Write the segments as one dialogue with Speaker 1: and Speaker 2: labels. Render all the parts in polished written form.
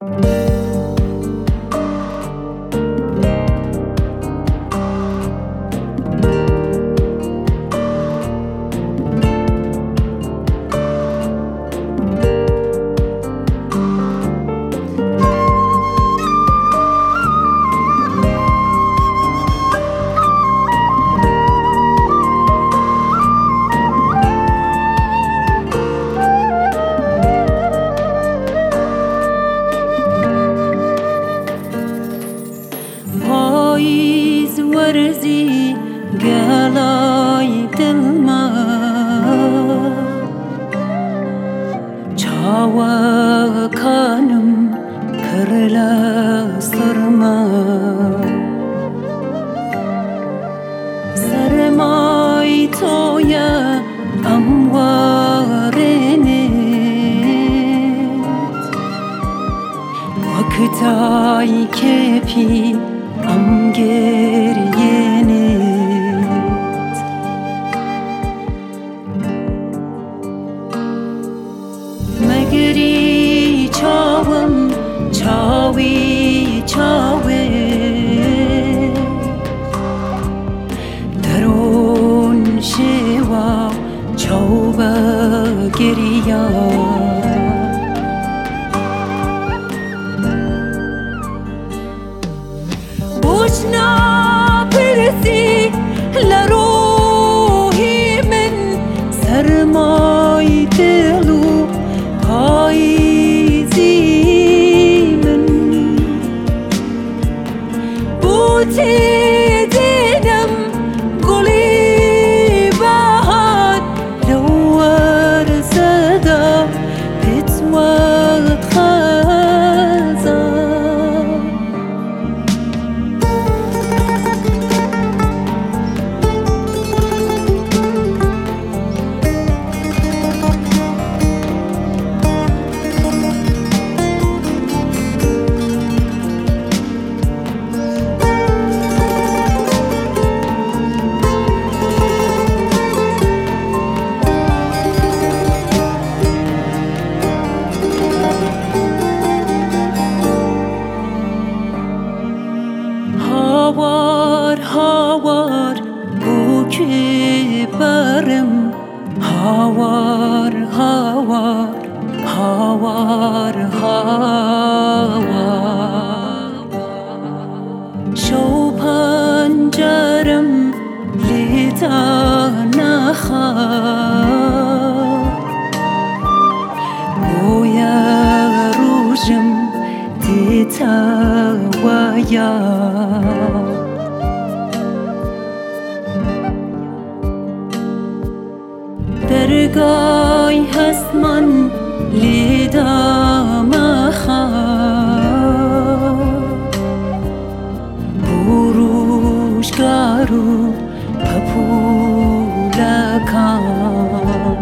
Speaker 1: پاییز ورزی گلای دلما چاوا کانم کرلا سرما سرمای تویا اموارنت وقتای کپی ام گریانت مگری چاوم چاوی چاوه درون شوا چاوه گریا بوشنا پرسی لروحی من سرمای دلو پاییزی من بوتی دیدم گلی بهار نور زده بتوات خزان هاوار هاوار بو که برم هاوار هاوار هاوار هاوار شو پنجرم لیتا نخواه بویا روشم دیتا ویا درگای هست من لیدا مخواه بروشگارو پپولکان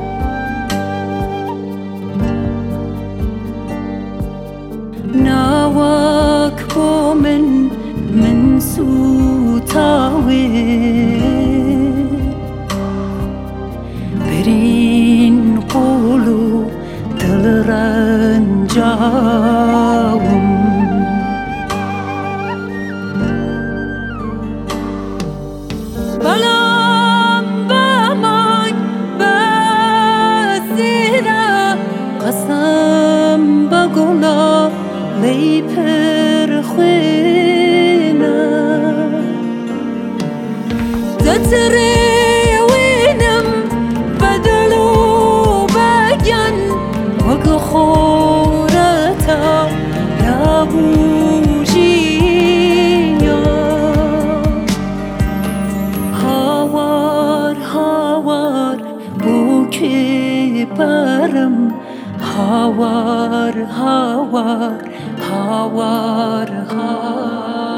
Speaker 1: ناوک بو من سوتاوه برین قولو دل رنجاوم بلام بمای بسیرا قسم بگولا لی پر خوینا دتره وینم بدلو بگن وگ خورتا لابوجیا هاوار هاوار بو که برم هاوار هاوار هاوار هاوار